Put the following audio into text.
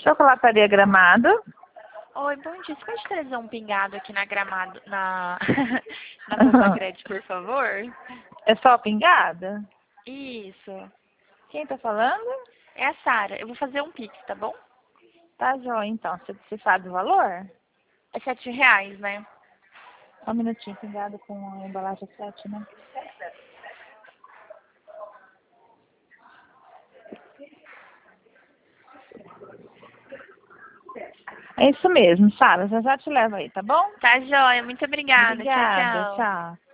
Chocolataria Gramado. Oi, bom dia. Você pode trazer um pingado aqui na Gramado, na Poupa Crédito, por favor? É só pingada? Isso. Quem tá falando? É a Sara. Eu vou fazer um Pix, tá bom? Tá joia, então. Você sabe o valor? É R$7, né? Só um minutinho, pingada com a embalagem 7, né? É isso mesmo, Sara. Já te levo aí, tá bom? Tá joia. Muito obrigada. Tchau, Obrigada, tchau. tchau.